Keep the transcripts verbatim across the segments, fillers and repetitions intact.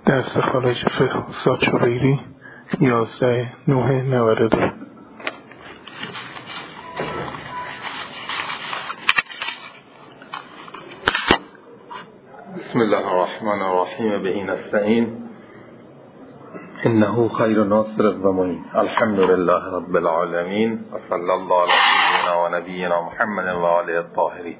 درس خارج فقه استاد شبیری یازده نه نود و دو. بسم الله الرحمن الرحیم به این نستعین انه خیر ناصر و معین. الحمد لله رب العالمین و صلی الله علی سیدنا و نبینا محمد و آله الطاهرین.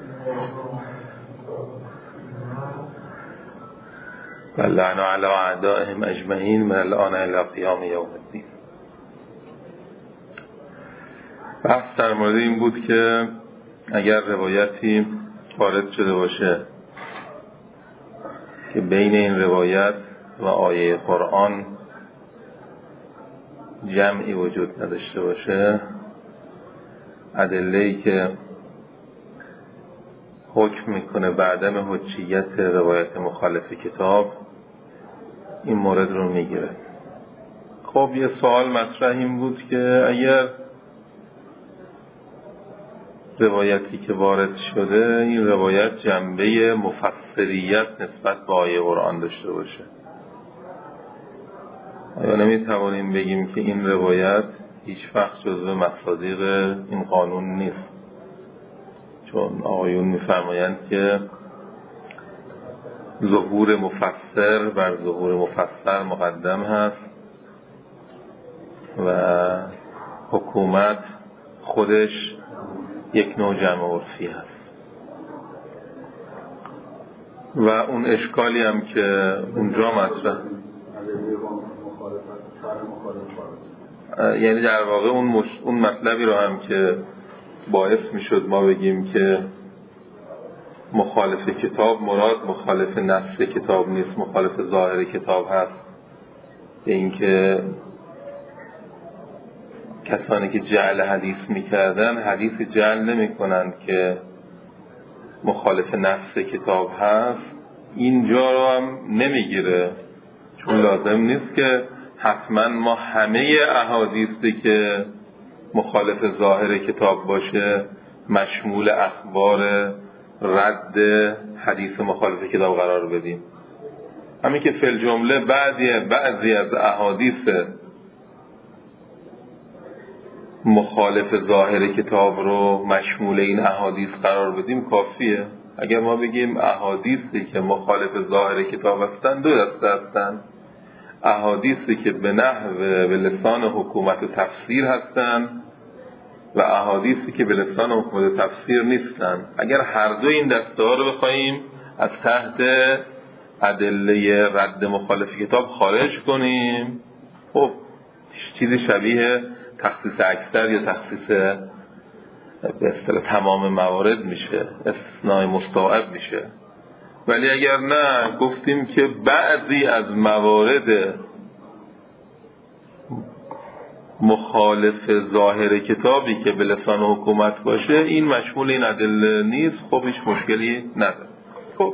و لعنوا علی اعدائهم اجمعین من الان الی قیام یوم الدین. بحث در مورد این بود که اگر روایتی وارد شده باشه که بین این روایت و آیه قرآن جمعی وجود نداشته باشه، ادله‌ای که حکم میکنه به عدم حجیت روایت مخالف کتاب این مورد رو میگیره. خب یه سوال مطرح این بود که اگر روایتی که وارد شده این روایت جنبه مفسریت نسبت به آیه قرآن داشته باشه، آیا نمیتوانیم بگیم که این روایت هیچ وقت جزو مصادیق این قانون نیست؟ چون آقایون میفرمایند که ظهور مفسر بر ظهور مفسر مقدم هست و حکومت خودش یک نوع جمع عرفی هست. و اون اشکالی هم که اونجا مطرح، یعنی در واقع اون, مش... اون مطلبی رو هم که باعث می شد ما بگیم که مخالف کتاب مراد مخالف نص کتاب نیست، مخالف ظاهر کتاب هست، به اینکه کسانی که جعل حدیث میکردن حدیث جعل نمی کنند که مخالف نص کتاب هست، اینجا رو هم نمیگیره، چون لازم نیست که حتما ما همه احادیثی که مخالف ظاهر کتاب باشه مشمول اخبار رد حدیث مخالف کتاب قرار بدیم. همین که فی الجمله بعضی بعضی از احادیث مخالف ظاهر کتاب رو مشمول این احادیث قرار بدیم کافیه. اگر ما بگیم احادیثی که مخالف ظاهر کتاب هستند دو دسته هستند: احادیثی که به نحو به لسان حکومت تفسیر هستند و احادیثی که به لسان حکومت تفسیر نیستند. اگر هر دو این دسته ها رو بخوایم از تحت ادله رد مخالف کتاب خارج کنیم، خب چیزی شبیه تخصیص اکثر یا تخصیص به اصطلاح تمام موارد میشه، استثناء مستوعب میشه. ولی اگر نه گفتیم که بعضی از موارد مخالف ظاهر کتابی که به لسان حکومت باشه این مشمول این ادله نیست، خب هیچ مشکلی نداره. خب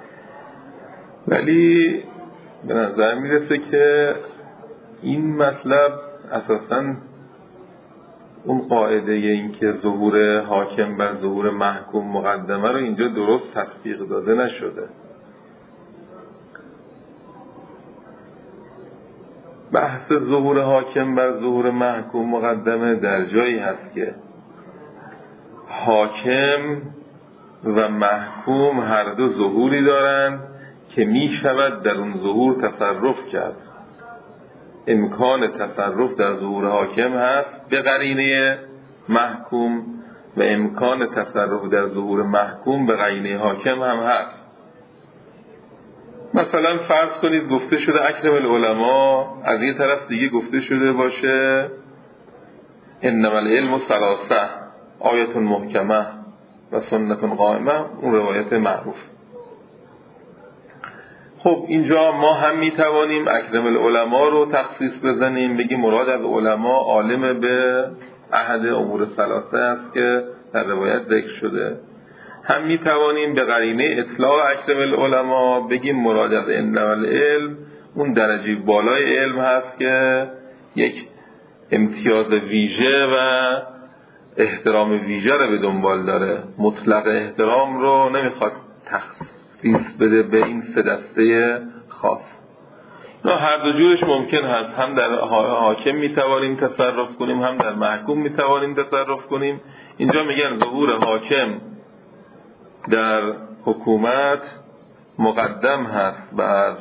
ولی به نظر میرسه که این مطلب اساساً اون قاعده این که ظهور حاکم بر ظهور محکوم مقدمه رو اینجا درست تطبیق داده نشده. بحث ظهور حاکم بر ظهور محکوم مقدمه در جایی هست که حاکم و محکوم هر دو ظهوری دارند که می شود در اون ظهور تصرف کرد. امکان تصرف در ظهور حاکم هست به قرینه محکوم و امکان تصرف در ظهور محکوم به قرینه حاکم هم هست. مثلا فرض کنید گفته شده اکرم العلماء، از این طرف دیگه گفته شده باشه انما العلم ثلاثه، آیت محکمه و سنت قائمه، اون روایت معروف. خب اینجا ما هم میتوانیم اکرم العلماء رو تخصیص بزنیم، بگیم مراد از علماء عالم به احد امور ثلاثه است که در روایت ذکر شده. هم میتوانیم به قرینه اطلاق اکرم العلماء بگیم مراد از انما العلم اون درجه بالای علم هست که یک امتیاز ویژه و احترام ویژه رو به دنبال داره، مطلق احترام رو نمیخواد تخصیص بده به این سه دسته خاص. نه، هر دو جورش ممکن هست. هم در حاکم میتوانیم تصرف کنیم، هم در محکوم میتوانیم تصرف کنیم. اینجا میگن ظهور حاکم در حکومت مقدم هست بر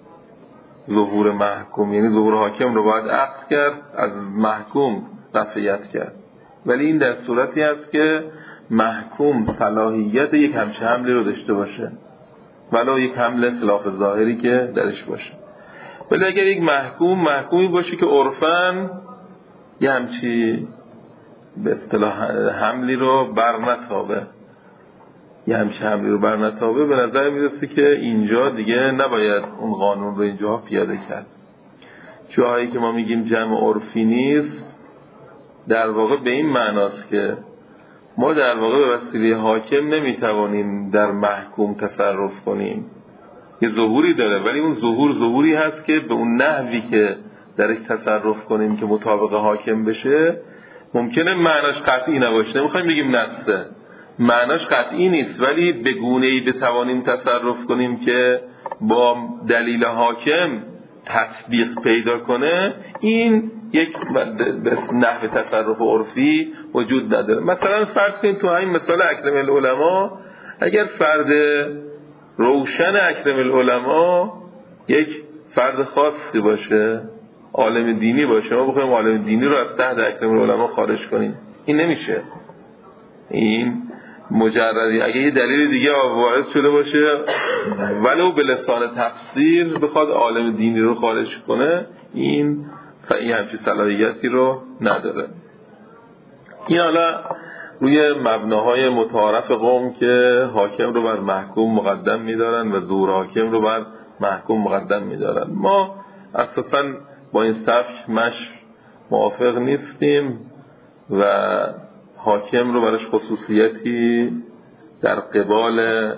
ظهور محکوم، یعنی ظهور حاکم رو باید عکس کرد، از محکوم رفعیت کرد. ولی این در صورتی است که محکوم صلاحیت یک همچه حملی رو داشته باشه، ولو یک حمله خلاف ظاهری که درش باشه. ولی اگر یک محکوم محکومی باشه که عرفاً یه همچی به اصطلاح حملی رو برنتابه، یه همچی حملی رو برنتابه، به نظر میرسه که اینجا دیگه نباید اون قانون رو اینجا پیاده کرد. جاهایی که ما میگیم جمع عرفی نیست، در واقع به این معناست که ما در واقع به وسیله حاکم نمیتوانیم در محکوم تصرف کنیم. یه ظهوری داره، ولی اون ظهور ظهوری هست که به اون نحوی که درش تصرف کنیم که مطابق حاکم بشه ممکنه معناش قطعی نباشه. نمیخوایم بگیم نفسه، معناش قطعی نیست، ولی به گونه‌ای بتوانیم تصرف کنیم که با دلیل حاکم تطبیق پیدا کنه. این یک نحو تصرف عرفی وجود نداره. مثلا فرض کنید تو همین مثال اکرم العلماء، اگر فرد روشن اکرم العلماء یک فرد خاصی باشه، عالم دینی باشه، ما بخوایم عالم دینی رو از تحت اکرم العلماء خارج کنیم، این نمیشه. این مجردی اگه یه دلیل دیگه وارد شده باشه ولو به لسان تفسیر بخواد عالم دینی رو خارج کنه، این این همچین صلاحیتی رو نداره. این حالا روی مبناهای متعارف قوم که حاکم رو بر محکوم مقدم میدارن و ظهور حاکم رو بر محکوم مقدم میدارن. ما اساساً با این سبک مش موافق نیستیم و حاکم رو برش خصوصیتی در قبال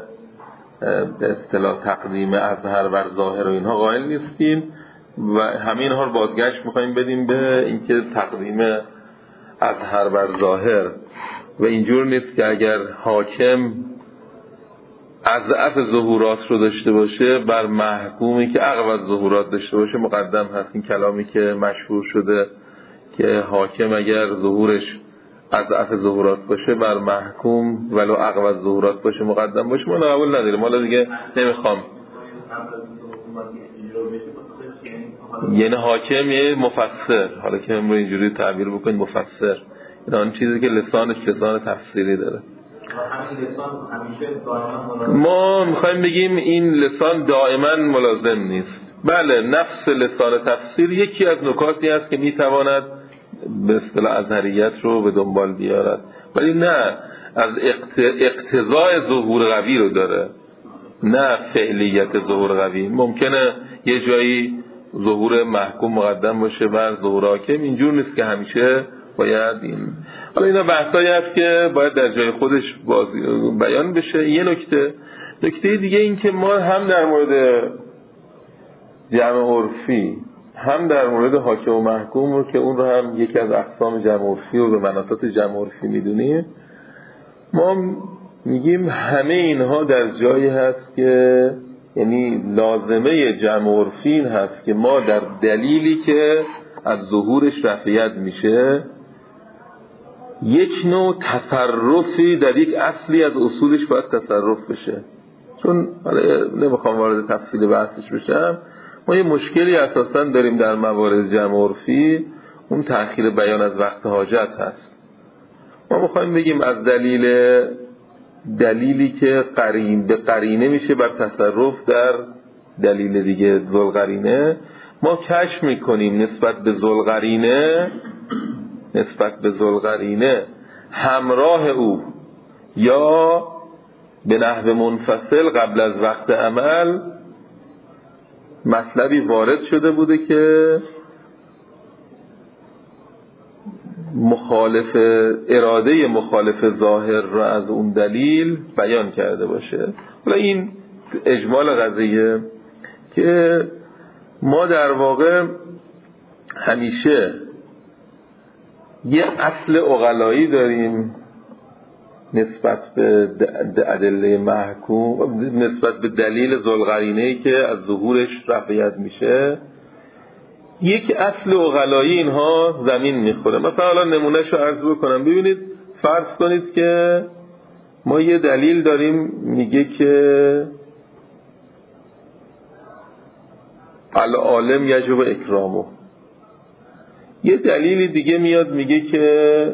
به اصطلاح تقدیم اظهر بر ظاهر و اینها قائل نیستیم و همین ها رو بازگشت میخوایم بدیم به اینکه تقدیم اظهر بر ظاهر و اینجور نیست که اگر حاکم اضعف ظهورات رو داشته باشه بر محکومی که اقوى ظهورات داشته باشه مقدم هست. این کلامی که مشهور شده که حاکم اگر ظهورش اضعف ظهورات باشه بر محکوم ولو اقوى ظهورات باشه مقدم باشه، ما قبول نداریم. حالا دیگه نمیخوام، یعنی حاکم یه مفسر، حالا که امروز اینجوری تعبیر بکنید مفسر، این آن چیزی که لسانش لسان تفسیری داره. ما میخوایم بگیم این لسان دائما ملازم نیست. بله، نفس لسان تفسیر یکی از نکاتی است که میتواند به اصطلاح ازهریت رو به دنبال بیارد، ولی نه از اقتضاء ظهور قوی رو داره، نه فعلیت ظهور قوی. ممکنه یه جایی ظهور محکوم مقدم باشه بر ظهور حاکم، اینجور نیست که همیشه باید این. حالا اینا بحثایی هست که باید در جای خودش بیان بشه. یه نکته نکته دیگه این که ما هم در مورد جمع عرفی هم در مورد حاکم و محکوم رو که اون رو هم یکی از اقسام جمع عرفی و به مناطات جمع عرفی میدونیم، ما میگیم همه اینها در جایی هست که یعنی لازمه جمع عرفی این هست که ما در دلیلی که از ظهورش رفعیت میشه یک نوع تصرفی در یک اصلی از اصولش باید تصرف بشه. چون نمیخوام وارد تفصیل بحثش بشم، ما یه مشکلی اساساً داریم در موارد جمع عرفی، اون تأخیر بیان از وقت حاجت هست. ما میخوایم بگیم از دلیل دلیلی که قرین به قرینه میشه بر تصرف در دلیل دیگه ذوالقرینه، ما کشف میکنیم نسبت به ذوالقرینه نسبت به ذوالقرینه همراه او یا به نحو منفصل قبل از وقت عمل مطلبی وارد شده بوده که مخالف اراده مخالف ظاهر را از اون دلیل بیان کرده باشه. حالا این اجمال قضیه که ما در واقع همیشه یه اصل عقلایی داریم نسبت به ادله محکوم، نسبت به دلیل ذوالقرینه‌ای که از ظهورش رفعیت میشه، یک اصل عقلایی اینها زمین میخوره. مثلا الان نمونهشو عرض بکنم. ببینید فرض کنید که ما یه دلیل داریم میگه که العالم یجب اکرامه، یه دلیلی دیگه میاد میگه که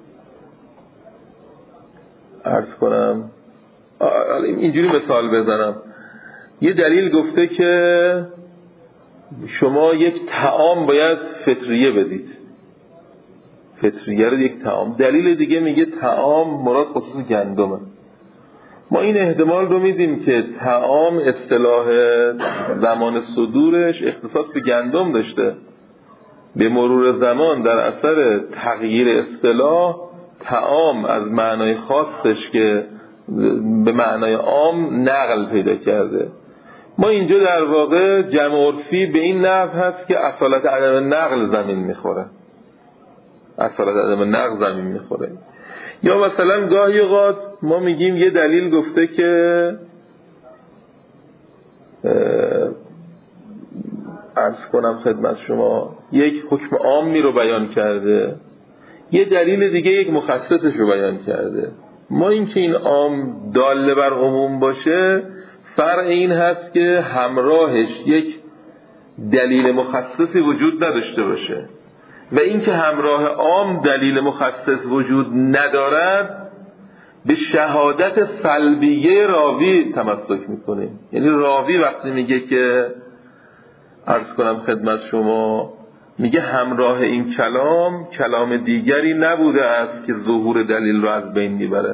عرض کنم اینجوری مثال بزنم، یه دلیل گفته که شما یک طعام باید فطریه بدید، فطریه رو یک طعام. دلیل دیگه میگه طعام مراد خصوص گندمه. ما این احتمال رو میدیم که طعام اصطلاح زمان صدورش اختصاص به گندم داشته، به مرور زمان در اثر تغییر اصطلاح طعام از معنای خاصش که به معنای عام نقل پیدا کرده. ما اینجا در واقع جمع عرفی به این نحو هست که اصالت عدم نقل زمین میخوره، اصالت عدم نقل زمین میخوره. یا مثلا گاهی اوقات ما میگیم یه دلیل گفته که عرض کنم خدمت شما یک حکم عامی رو بیان کرده، یه دلیل دیگه یک مخصصش رو بیان کرده. ما این که این عام داله بر عموم باشه فرع این هست که همراهش یک دلیل مخصصی وجود نداشته باشه، و این که همراه عام دلیل مخصص وجود ندارد به شهادت سلبیه راوی تمسک میکنه. یعنی راوی وقتی میگه که عرض کنم خدمت شما، میگه همراه این کلام کلام دیگری نبوده است که ظهور دلیل رو از بین میبره.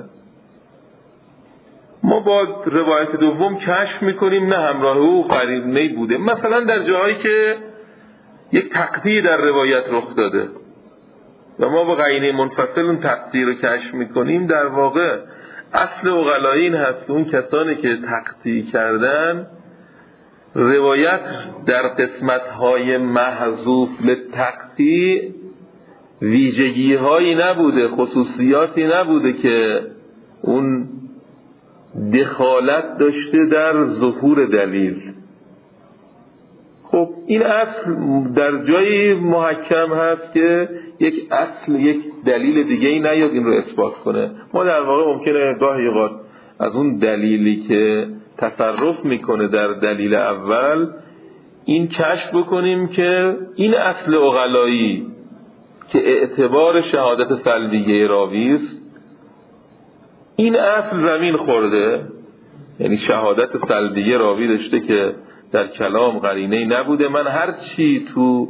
ما با روایت دوم کشف میکنیم نه همراه او قرینه‌ای بوده. مثلا در جاهایی که یک تقطیع در روایت رخ داده و ما با قرینه منفصل اون تقطیع رو کشف میکنیم، در واقع اصل عقلایی این هست که اون کسانی که تقطیع کردن روایت در قسمت‌های محذوف للتقطیع ویژگی هایی نبوده، خصوصیاتی نبوده که اون دخالت داشته در ظهور دلیل. خب این اصل در جایی محکم هست که یک اصل یک دلیل دیگه ای نیاد این رو اثبات کنه. ما در واقع ممکنه گاهی اوقات از اون دلیلی که تصرف میکنه در دلیل اول این کشف بکنیم که این اصل عقلایی که اعتبار شهادت سلبیه راوی است، این اصل زمین خورده، یعنی شهادت سلبیه راوی داشته که در کلام قرینه‌ای نبوده. من هر چی تو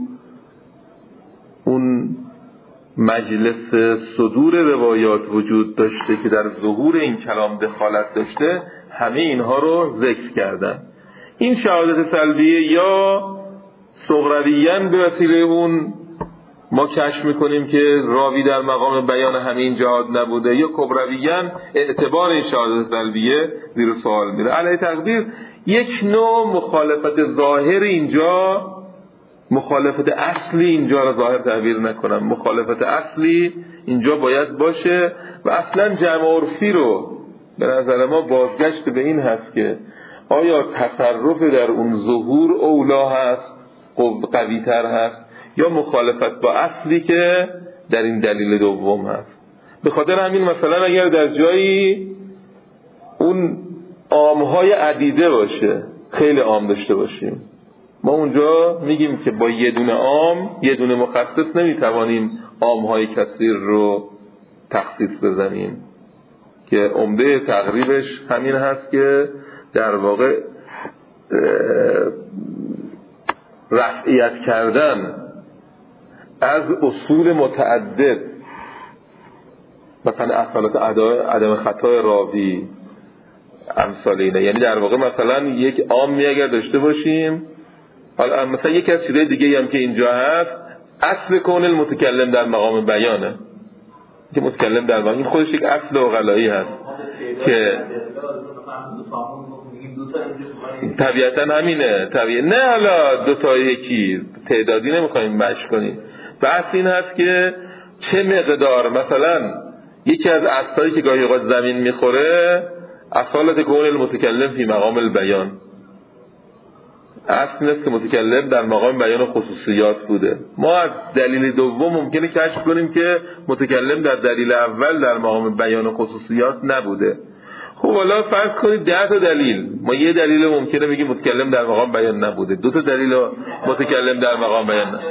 اون مجلس صدور روایات وجود داشته که در ظهور این کلام دخالت داشته، همه اینها رو ذکر کردن. این شهادت سلبیه یا صغرویاً به وسیله اون ما کشف میکنیم که راوی در مقام بیان همین جهاد نبوده، یا کبرویاً اعتبار این شهادت سلبیه زیر سوال میره. علیه تقدیر یک نوع مخالفت ظاهر اینجا، مخالفت اصلی اینجا را ظاهر تعبیر نکنم، مخالفت اصلی اینجا باید باشه. و اصلا جمع عرفی رو به نظر ما بازگشت به این هست که آیا تصرف در اون ظهور اولا هست، قوی تر هست، یا مخالفت با اصلی که در این دلیل دوم هست. به خاطر همین مثلا اگر در جایی اون عامهای عدیده باشه، خیلی عام داشته باشیم، ما اونجا میگیم که با یه دونه عام یه دونه مخصص نمیتوانیم عامهای کثیر رو تخصیص بزنیم، که عمده تقریبش همین هست که در واقع رفعیت کردن از اصول متعدد، مثلا اصالت عدم خطای راوی، امثال اینه. یعنی در واقع مثلا یک عامی اگر داشته باشیم، حالا مثلا یک از چیزهای دیگه هم که اینجا هست، اصل کون المتکلم در مقام بیانه، که متکلم در مقام این خودش یک اصل عقلایی هست که طبیعتا همینه طبیعتا نه حالا دو تا یکی تعدادی نمیخوایم مش کنیم. بحث این هست که چه مقدار مثلا یکی از اصلی که گاهی اوقات زمین میخوره اصالت کون المتکلم فی مقام البیان، اصل نیست که متکلم در مقام بیان خصوصیات بوده. ما از دلیل دوم ممکنه کشف کنیم که متکلم در دلیل اول در مقام بیان خصوصیات نبوده. خب حالا فرض کنید ده تا دلیل، ما یه دلیل ممکنه بگیم متکلم در مقام بیان نبوده، دو تا دلیل متکلم در مقام بیان نبوده.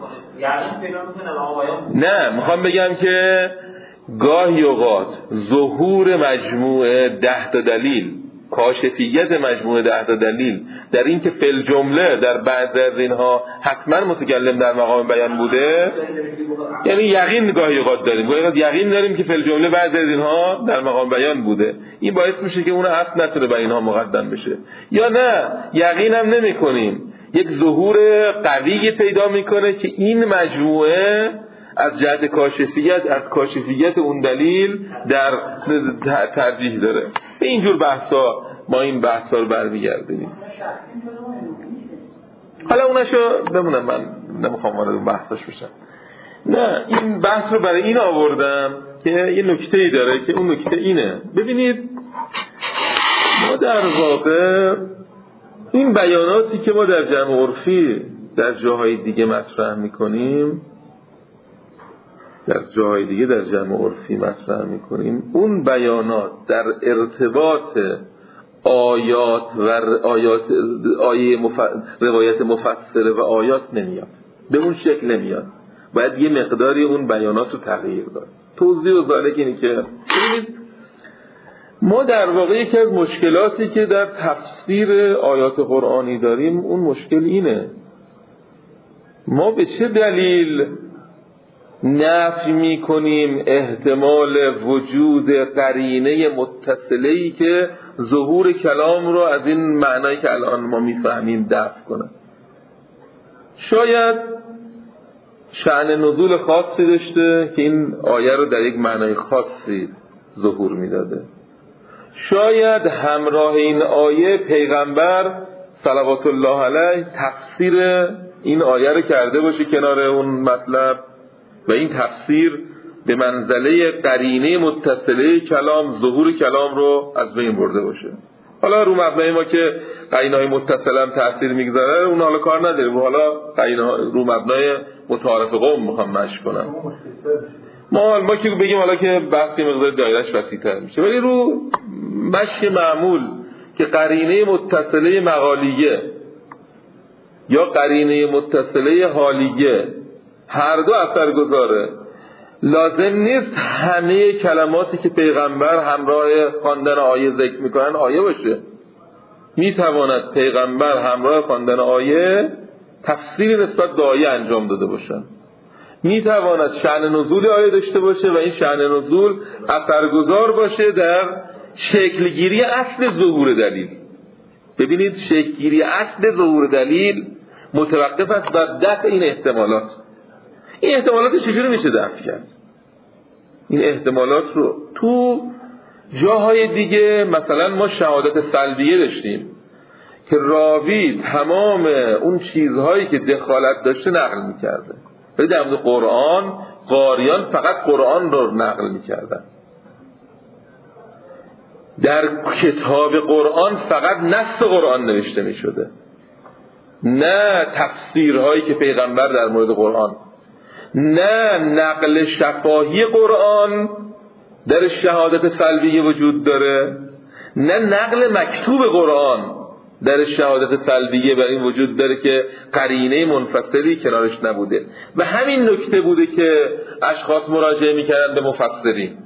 نه، میخوام بگم که گاهی اوقات ظهور مجموعه ده تا دلیل، کاشفیت مجموعه ده تا دلیل در این که فل جمله در بعض از اینها حتما متکلم در مقام بیان بوده، یعنی یقین گاهی اوقات داریم، گاهی اوقات یقین داریم که فل جمله بعض از اینها در مقام بیان بوده، این باعث میشه که اون اصل نتونه به اینها مقدم بشه. یا نه، یقین هم نمی کنیم، یک ظهور قوی پیدا میکنه که این مجموعه از جهت کاشفیت از کاشفیت اون دلیل در ترجیح داره. به اینجور بحثا ما این بحثا رو برمیگردیم. حالا اونشو بمونم، من نمیخوام وارد اون بحثاش بشم. نه، این بحث رو برای این آوردم که یه نکته‌ای داره که اون نکته اینه. ببینید ما در واقع این بیاناتی که ما در جمع عرفی در جاهای دیگه مطرح میکنیم در جاهای دیگه در جمع عرفی مطرح میکنیم اون بیانات در ارتباط آیات و آیات آیه مف... روایت مفسره و آیات نمیاد، به اون شکل نمیاد، باید یه مقداری اون بیانات رو تغییر داد. توضیح و ذالک اینه که ما در واقع یکی از مشکلاتی که در تفسیر آیات قرآنی داریم اون مشکل اینه، ما به چه دلیل نفی میکنیم احتمال وجود قرینه متصله‌ای که ظهور کلام رو از این معنایی که الان ما میفهمیم دفع کنه؟ شاید شأن نزول خاصی داشته که این آیه رو در یک معنای خاصی ظهور میداده. شاید همراه این آیه پیغمبر صلوات الله علیه تفسیر این آیه رو کرده باشه کنار اون مطلب و این تفسیر به منزله قرینه متصله کلام ظهور کلام رو از بین برده باشه. حالا رو مبنای ما که قرینه های متصله هم تاثیر میگذاره اون حالا کار نداریم، حالا قرینه رو مبنای متعارف قوم میخوام مشی کنم. ما ما که بگیم حالا که بحث مقدار دایره‌اش وسیع‌تر میشه، ولی رو مشی معمول که قرینه متصله مقالیه یا قرینه متصله حالیه هر دو اثر گذاره، لازم نیست همه کلماتی که پیغمبر همراه خواندن آیه ذکر میکنن آیه باشه. میتواند پیغمبر همراه خواندن آیه تفسیری نسبت به آیه انجام داده باشن، میتواند شأن نزول آیه داشته باشه و این شأن نزول اثرگذار باشه در شکلگیری اصل ظهور دلیل. ببینید شکلگیری اصل ظهور دلیل متوقف است بر دفع این احتمالات. این احتمالات چجوری میشه دفع کرد؟ این احتمالات رو تو جاهای دیگه مثلا ما شهادت سلبیه داشتیم که راوی تمام اون چیزهایی که دخالت داشته نقل میکرده، ولی در مورد قرآن قاریان فقط قرآن رو نقل میکردن. در کتاب قرآن فقط نص قرآن نوشته میشده، نه تفسیرهایی که پیغمبر در مورد قرآن، نه نقل شفاهی قرآن در شهادت سلبیه وجود داره، نه نقل مکتوب قرآن در شهادت سلبیه بر این وجود داره که قرینه منفصلی کنارش نبوده. و همین نکته بوده که اشخاص مراجعه میکردن به مفسرین.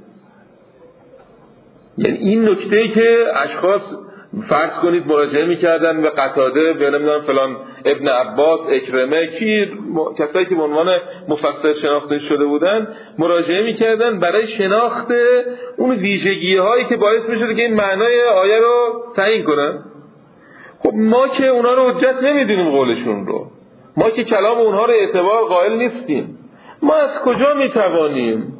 یعنی این نکته‌ای که اشخاص فرض کنید مراجعه میکردن به قتاده، به نمیدونم فلان ابن عباس، اکرمه، کی کسایی که به عنوان مفسر شناخته شده بودن مراجعه میکردن برای شناخت اون ویژگی هایی که باعث میشد که این معنای آیه رو تعیین کنن. خب ما که اونا رو حجت نمیدونیم قولشون رو، ما که کلام اونها رو اعتبار قائل نیستیم، ما از کجا میتوانیم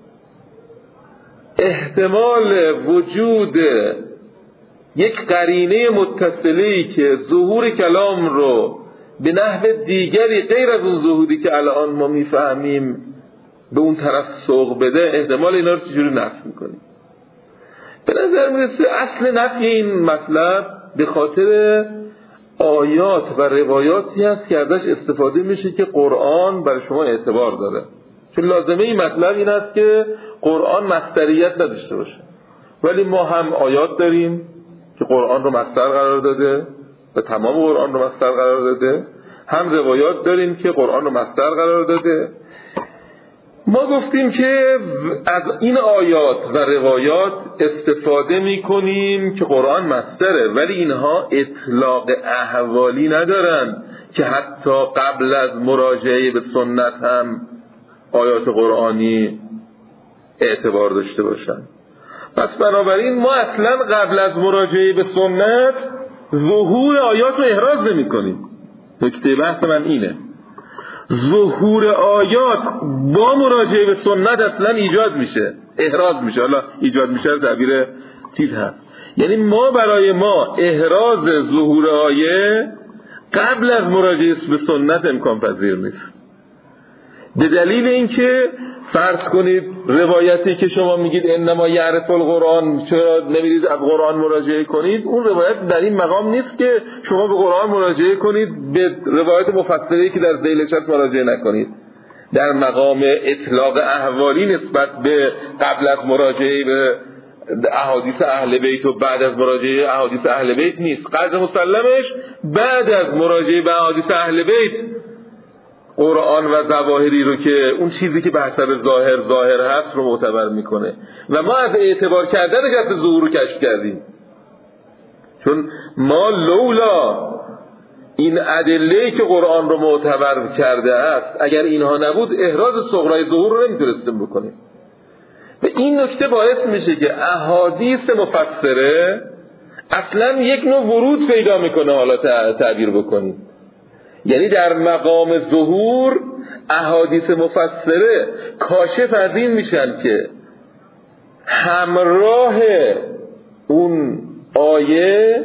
احتمال وجود یک قرینه متصلی که ظهور کلام رو به نحو دیگری غیر از اون ظهوری که الان ما میفهمیم به اون طرف سوق بده، احتمال اینا رو چجوری نفی میکنیم؟ به نظر میرسه اصل نفی این مطلب به خاطر آیات و روایاتی هست که ازش استفاده میشه که قرآن برای شما اعتبار داره. چون لازمه این مطلب این است که قرآن مصدریت نداشته باشه، ولی ما هم آیات داریم که قرآن رو مصدر قرار داده و تمام قرآن رو مصدر قرار داده، هم روایات داریم که قرآن رو مصدر قرار داده. ما گفتیم که از این آیات و روایات استفاده می کنیم که قرآن مصدره، ولی اینها اطلاق احوالی ندارن که حتی قبل از مراجعه به سنت هم آیات قرآنی اعتبار داشته باشن. پس بنابراین ما اصلا قبل از مراجعه به سنت ظهور آیات رو احراز نمی کنیم. نکته بحث من اینه، ظهور آیات با مراجعه به سنت اصلا ایجاد میشه، احراز میشه. حالا ایجاد میشه تعبیر چیز هست، یعنی ما برای ما احراز ظهور آیه قبل از مراجعه به سنت امکان پذیر نیست. به دلیل اینکه فرض کنید روایتی که شما میگید انما یعرف القرآن، چرا نمیرید از قرآن مراجعه کنید، اون روایت در این مقام نیست که شما به قرآن مراجعه کنید، به روایت مفصلی که در ذیلش هست مراجعه نکنید. در مقام اطلاق احوالی نسبت به قبل از مراجعه به احادیث اهل بیت و بعد از مراجعه احادیث اهل بیت نیست. قدر مسلمش بعد از مراجعه به احادیث اهل بیت قرآن و ظواهری رو که اون چیزی که به حسب ظاهر ظاهر هست رو معتبر میکنه و ما از اعتبار کردن جهت ظهور رو کشف کردیم. چون ما لولا این ادله‌ای که قرآن رو معتبر کرده است، اگر اینها نبود احراز صغرای ظهور رو نمیتونستیم بکنیم. و این نکته باعث میشه که احادیث مفسره اصلا یک نوع ورود پیدا میکنه. حالا تعبیر بکنیم، یعنی در مقام ظهور احادیث مفسره کاشف از این میشن که همراه اون آیه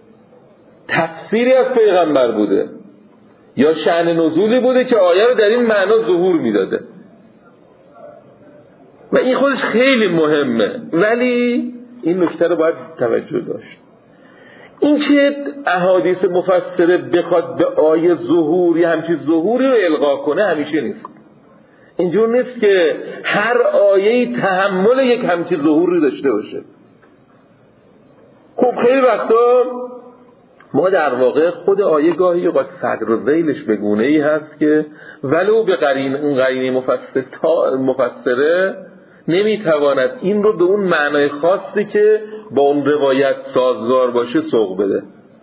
تفسیری از پیغمبر بوده یا شأن نزولی بوده که آیه رو در این معنا ظهور میداده و این خودش خیلی مهمه. ولی این نکته رو باید توجه داشت، این که احادیث مفسره بخواد به آیه ظهور یا همچین ظهوری رو القا کنه همیشه نیست. اینجور نیست که هر آیه‌ای تحمل یک همچین ظهوری داشته باشه. خب خیلی وقتا ما در واقع خود آیه گاهی اوقات صدر و ذیلش به گونه‌ای هست که ولو به قرین اون قرینه مفسره تا مفسره نمیتواند این رو به اون معنای خاصی که با اون روایت سازگار باشه سوق بده.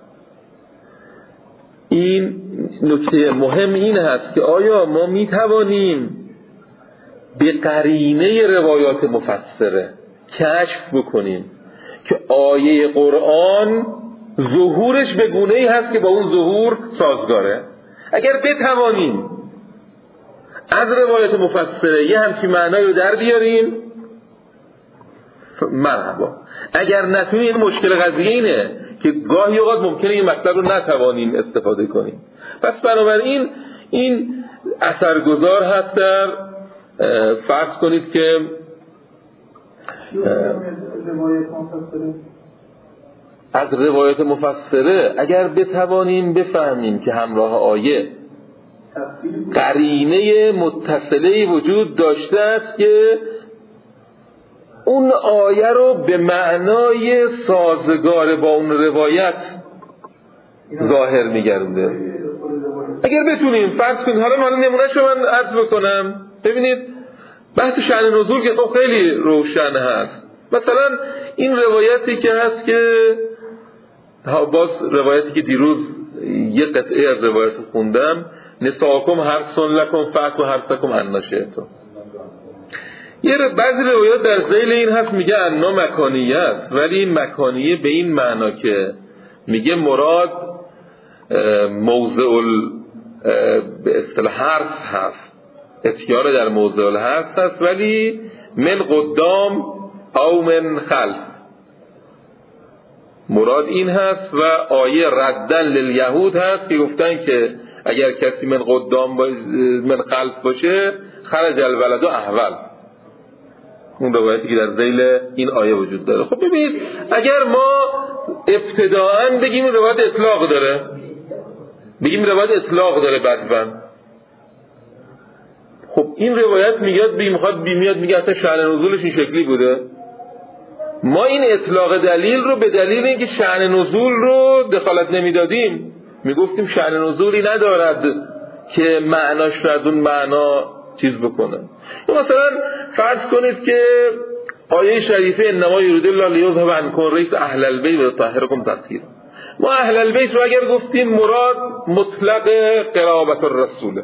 این نکته مهم این هست که آیا ما میتوانیم به قرینه روایات مفسره کشف بکنیم که آیه قرآن ظهورش به گونه‌ای هست که با اون ظهور سازگاره؟ اگر بتوانیم از روایت مفسره یه همچین معنایی رو در بیاریم مرحبا. اگر نتونیم، مشکل قضیه اینه که گاهی اوقات ممکنه این مطلب رو نتوانیم استفاده کنیم. پس بنابراین این اثرگذار هست در فرض کنید که از روایت مفسره اگر بتوانیم بفهمیم که همراه آیه قرینه متصله وجود داشته است که اون آیه رو به معنای سازگار با اون روایت ظاهر می‌گردونه. اگر بتونیم فرض کنید، حالا حالا نمونه‌شو من عرض بکنم، ببینید بحث شأن نزول که خب خیلی روشن هست. مثلا این روایتی که هست که باز روایتی که دیروز یه قطعه از روایت خوندم، نساکم حرث لکم فأتوا حرثکم انا شئتم. یه بعضی روایات در ذیل این هست میگه انا مکانیه است، ولی این مکانیه به این معنا که میگه مراد موضع به اصطلاح حرف هست، اتیار در موضع الحرف هست، ولی من قدام او من خلف. مراد این هست و آیه ردن لیهود هست که گفتن که اگر کسی من قدام من خلف باشه خرج الولد احول، اون روایتی که در ذیل این آیه وجود داره. خب ببینید اگر ما ابتداءً بگیم روایت اطلاق داره، بگیم روایت اطلاق داره بعداً، خب این روایت میاد بی میخواد بی میاد میگه اصلا شأن نزولش این شکلی بوده. ما این اطلاق دلیل رو به دلیل اینکه شأن نزول رو دخالت نمیدادیم، میگفتیم شأن نزولی ندارد که معناش رو از اون معنا چیز بکنه. مثلا فرض کنید که آیه شریفه انما یرید الله لیذهب عنکم الرجس اهل البیت و یطهرکم تطهیرا، ما اهل البیت رو اگر گفتیم مراد مطلق قرابت الرسوله،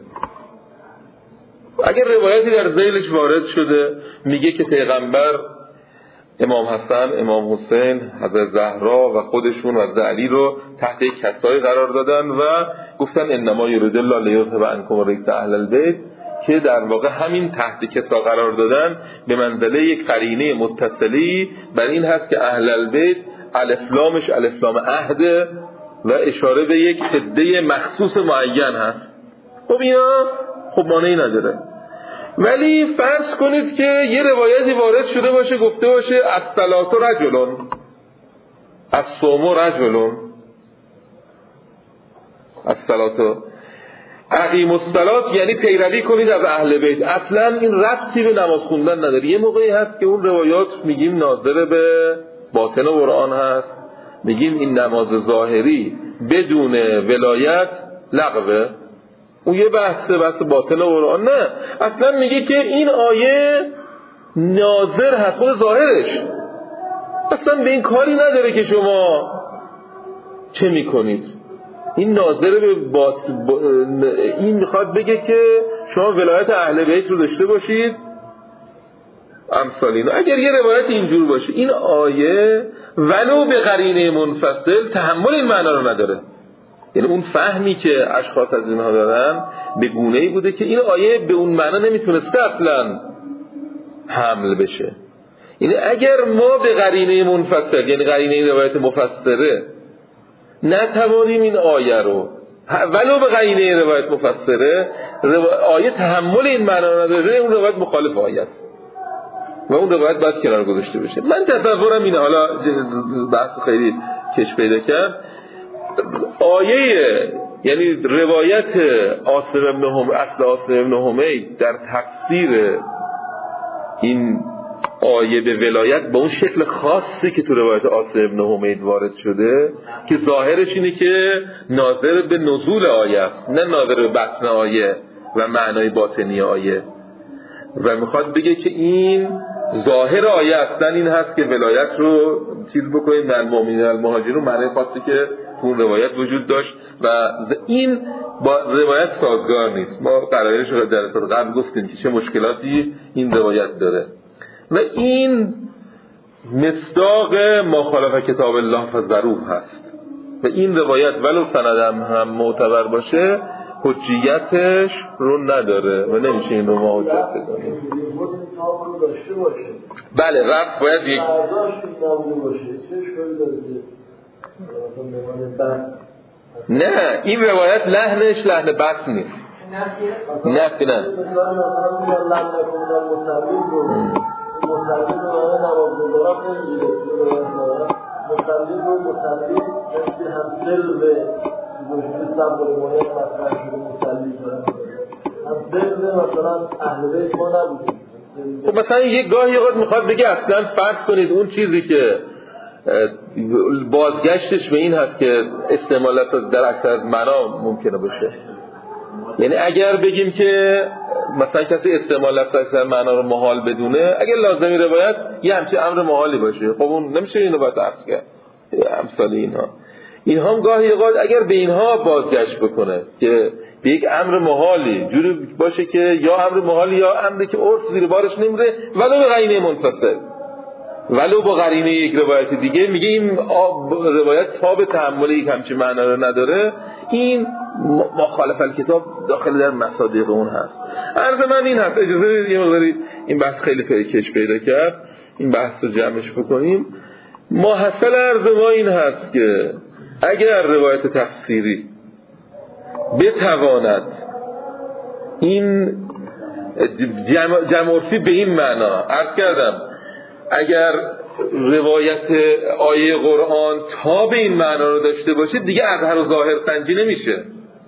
اگر روایتی در ذیلش وارد شده میگه که پیغمبر امام حسن، امام حسین، حضرت زهرا و خودشون و حضرت علی رو تحت یک کسایی قرار دادن و گفتن انما یرید الله لیذهب عنکم الرجس اهل البیت، که در واقع همین تحت کسا قرار دادن به منزله یک قرینه متصلی بر این هست که اهل البیت الفلامش الفلام عهد و اشاره به یک عده مخصوص معین هست. خب اینا خب مانعی نداره. ولی فرض کنید که یه روایتی وارد شده باشه گفته باشه الصلاة رجل، الصوم رجل، الصلاة اقیم الصلاة یعنی پیروی کنید از اهل بیت. اصلا این ربطی به نماز خوندن نداره. یه موقعی هست که اون روایات میگیم ناظر به باطن قرآن هست، میگیم این نماز ظاهری بدون ولایت لغوه، اون یه بحثه بحث باطن قرآن. نه، اصلا میگه که این آیه ناظر هست خود ظاهرش، اصلا به این کاری نداره که شما چه میکنید. این ناظر به بات... با... این میخواد بگه که شما ولایت اهل بیت رو داشته باشید امثال اینا. اگر یه روایت اینجور باشه این آیه ولو به قرینه منفصل تحمل این معنا رو نداره، یعنی اون فهمی که اشخاص از اینها دارن به گونه‌ای بوده که این آیه به اون معنا نمیتونسته اصلا حمل بشه. یعنی اگر ما به قرینه منفصل یعنی قرینه روایت مفسره نتوانیم این آیه رو ولو به قرینه روایت مفسره رو... آیه تحمل این معنا نداره، اون روایت مخالف آیه است و اون روایت باید کنار گذاشته بشه. من تصورم اینه، حالا بحث خیلی کش پیدا کرد، آیه یعنی روایت عاصم ابن هم اصل عاصم ابن حمید در تفسیر این آیه به ولایت با اون شکل خاصی که تو روایت عاصم ابن حمید وارد شده که ظاهرش اینه که ناظر به نزول آیه است، نه ناظر به بطن آیه و معنای باطنی آیه، و میخواد بگه که این ظاهر آیه اصلا این هست که ولایت رو چیز بکنید در المؤمنین المهاجرون، معنی خاصی که اون روایت وجود داشت و این با روایت سازگار نیست. ما قرارش رو در اصل قبل گفتیم که چه مشکلاتی این روایت داره و این مصداق ما خالف کتاب الله فضروه هست و این روایت ولو سندم هم معتبر باشه حجیتش رو نداره و نمیشه این رو ما حجت بدونیم. بله رفت باید یک نه، این روایت لحنش لحن بس نیست. نفی نه مصلی رو نواز بزارم نمیگیره مصلی رو مصلی مثل همسل به وجود سب و روایت مطرح شده مصلی دارم همسل به مثلا اهل بیت ما نبودیم. خب مثلا یک گاهی وقت میخواد بگه اصلا فرض کنید اون چیزی که بازگشتش به این هست که استعمال لفظ در اکثر از معنا ممکنه باشه، یعنی اگر بگیم که مثلا کسی استعمال لفظ اکثر معنا رو محال بدونه، اگر لازمی روایت یه همچین امر محالی باشه، خب اون نمیشه اینو باید عرض کرد. امثال اینها اینها هم گاهی اوقات اگر به اینها بازگشت بکنه که به یک امر محالی جوری باشه که یا امر محالی یا امری که عرف زیر بارش نمیره ولو به قرینه منفصل ولو با قرینه یک روایت دیگه، میگه این روایت تاب تحمل یک همچین معنا رو نداره، این مخالف الکتاب داخل در مصادیق اون هست. عرض من این هست، اجازه یه مقداری این بحث خیلی پیکش پیدا کرد، این بحث رو جمعش بکنیم. ماحصل عرض ما این هست که اگر روایت تفسیری بتواند این جمع, جمع عرفی به این معنا عرض کردم اگر روایت آیه قرآن تا به این معنا رو داشته باشه دیگه اظهر و ظاهر سنجی نمیشه.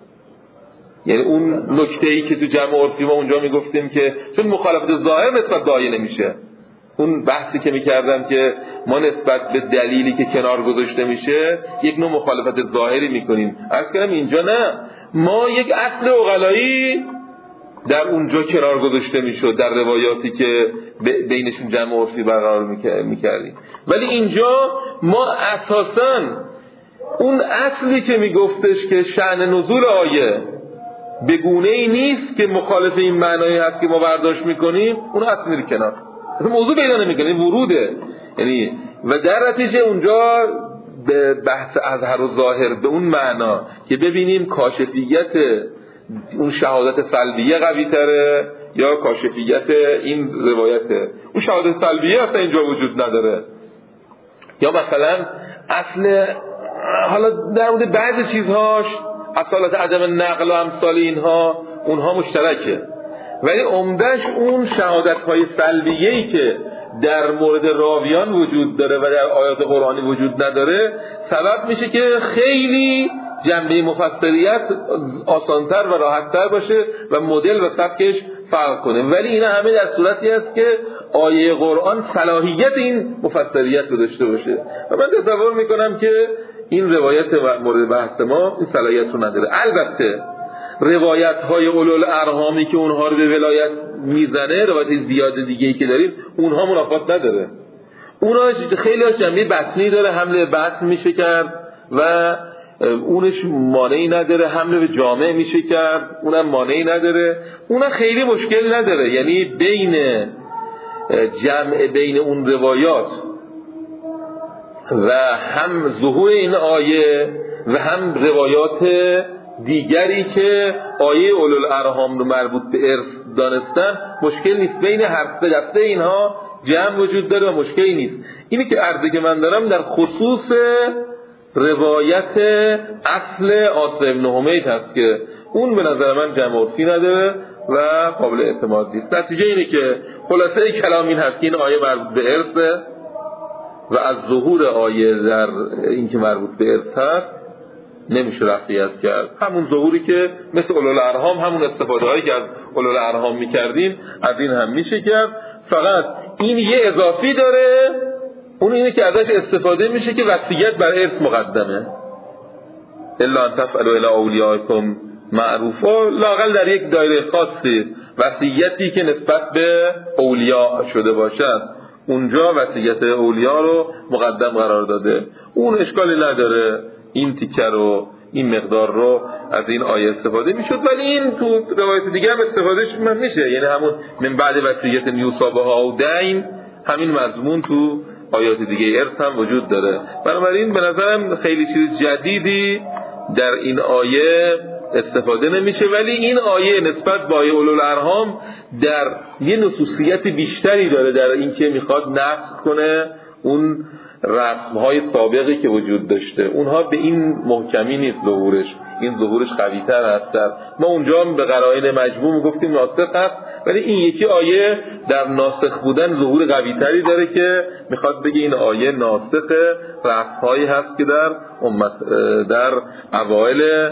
یعنی اون نکته‌ای که تو جمع عرفی ما اونجا میگفتیم که چون مخالفت ظاهر نسبت به آیه نمیشه، اون بحثی که میکردم که ما نسبت به دلیلی که کنار گذاشته میشه یک نوع مخالفت ظاهری میکنیم. عرض کردم اینجا نه، ما یک اصل عقلایی در اونجا کنار گذاشته میشد در روایاتی که بینشون جمع عرفی برقرار میکردیم، ولی اینجا ما اساساً اون اصلی که میگفتش که شأن نزول آیه به گونه‌ای نیست که مخالف این معنایی هست که ما برداشت میکنیم، اون اصل میره کنار، موضوع پیدا نمیکنه، وروده. یعنی و در نتیجه اونجا به بحث اظهر و ظاهر به اون معنا که ببینیم کاشفیت اون شهادت سلبیه قوی تره یا کاشفیت این روایته. اون شهادت سلبیه اصلا اینجا وجود نداره، یا مثلا اصل حالا در مورد بعضی چیزهاش اصالت عدم نقل و امثال اینها اونها مشترکه، ولی عمدش اون شهادت‌های سلبیه‌ای که در مورد راویان وجود داره و در آیات قرآنی وجود نداره سبب میشه که خیلی جنبه مفسریت آسانتر و راحتتر باشه و مدل و سبکش فرق کنه. ولی اینا همه در صورتی است که آیه قرآن صلاحیت این مفسریت رو داشته باشه و من تصور میکنم که این روایت مورد بحث ما این صلاحیت رو نداره. البته روایت های اولو ارحامی که اونها رو به ولایت میزنه، روایت زیاد دیگه‌ای که داریم، اونها منافات نداره، اونها خیلی از جنبه بطنی داره، حمله بطن میشه کرد و اونش مانعی نداره، حمله به جامعه میشه کرد اونم مانعی نداره، اونها خیلی مشکل نداره. یعنی بین جمع بین اون روایات و هم ظهور این آیه و هم روایات دیگری که آیه اولوالارحام رو مربوط به ارث دانستن مشکل نیست، بین هر سه دسته اینها جمع وجود داره و مشکلی نیست. اینی که عرضی که من دارم در خصوص روایت اصل عاصم بن حمید هست که اون به نظر من جمع عرفی نداره و قابل اعتماد نیست. نتیجه اینه که خلاصه کلام این هست که این آیه مربوط به ارثه و از ظهور آیه در این که مربوط به ارث هست نمیشه رفعیت کرد. همون ظهوری که مثل اولوالارحام همون استفاده هایی که از اولوالارحام میکردیم از این هم میشه کرد، فقط این یه اضافی داره، اون اینه که ازش استفاده میشه که وصیت بر ارث مقدمه. الا ان تفعلوا الی اولیاءکم معروفا، لااقل در یک دایره خاصی وصیتی که نسبت به اولیاء شده باشد اونجا وصیت اولیاء رو مقدم قرار داده. اون اشکالی نداره این تیکه رو این مقدار رو از این آیه استفاده میشد، ولی این تو روایت دیگه هم استفادهش من میشه، یعنی همون من بعد وصیت یوصی بها و دین همین مضمون تو آیات دیگه ارث هم وجود داره. بنابراین به نظرم خیلی چیز جدیدی در این آیه استفاده نمیشه، ولی این آیه نسبت با آیه اولوالارحام در یه نصوصیت بیشتری داره در اینکه میخواد نسخ کنه اون رسم‌های سابقی که وجود داشته. اونها به این محکمی نیست ظهورش، این ظهورش قوی‌تر هست. ما اونجا هم به قرائن مجموع گفتیم ناسخ هست، ولی این یکی آیه در ناسخ بودن ظهور قوی‌تری داره که میخواد بگه این آیه ناسخ رسم‌هایی هست که در امت در اوایل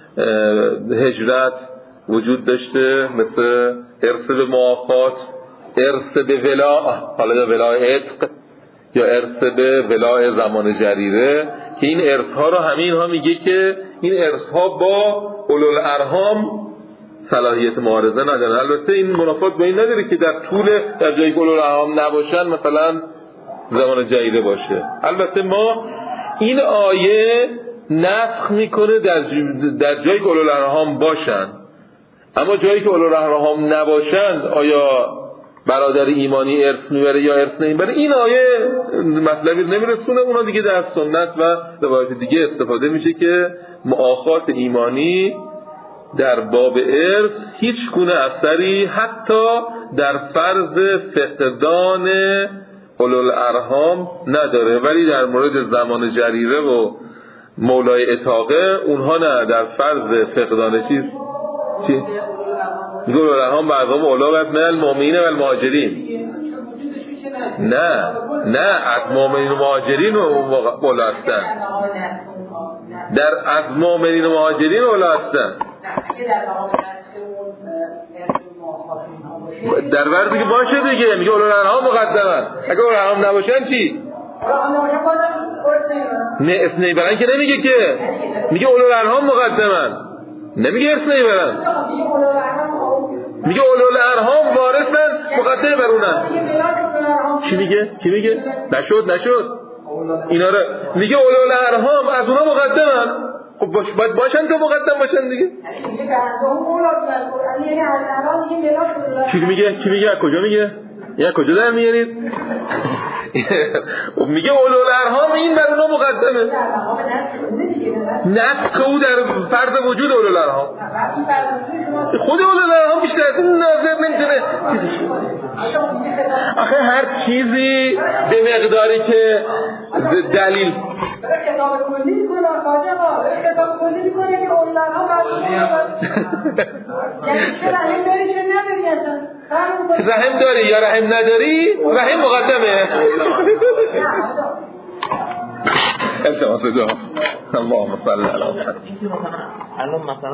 هجرت وجود داشته، مثل ارث به معاقات، ارث به ولا، حالا ولای عتق یا ارث به ولای زمان جریره، که این ارث ها رو همین ها میگه که این ارث ها با اولوالارحام صلاحیت معارضه ندارن. البته این منافات به این نداره که در طول در جایی که اولوالارحام نباشن مثلا زمان جریره باشه. البته ما این آیه نسخ میکنه در, در جایی که اولوالارحام باشن، اما جایی که اولوالارحام نباشند آیا برادر ایمانی ارث میبره یا ارث نمیبره؟ این آیه مطلبی نمیرسونه. اونا دیگه در سنت و روایت دیگه استفاده میشه که مؤاخات ایمانی در باب ارث هیچ گونه اثری حتی در فرض فقدان اولوالارحام نداره، ولی در مورد زمان جریره و مولای اتاقه اونها نه، در فرض فقدان چیز چی؟ میگه اولوالارحام بعضهم اولا من المؤمنین و المهاجرین. نه نه از مؤمنین و مهاجرین اولا هستن. در از مؤمنین و مهاجرین اولا هستن. در وردی که باشه دیگه میگه اولوالارحام مقدمن. اگه اولوالارحام نباشن چی؟ نه اثنی برن که نمیگه که، میگه اولوالارحام مقدمن، نمیگه اثنی برن. میگه اولوالارحام وارثن مقدمه بر اونن. چی میگه؟ چی میگه؟ نشد نشد اینا رو میگه اولوالارحام از اونا مقدمن. خب باش باید باشن تا مقدم باشن دیگه. چی میگه؟ چی میگه؟ کجا میگه؟ یا کجا در میارید؟ میگه اولوالارحام این بر اونا مقدمه. نسخ او در فرض وجود اولوالارحام. خود اولوالارحام بیشتر ناظر نمیتونه. آخه هر چیزی به مقداری که دلیل کتاب کلی کنه خواجه کتاب کلی کنه که اولوالارحام رحم داری یا رحم نداری؟ رحم مقدمه. التماس دعا. اللهم صل علی محمد.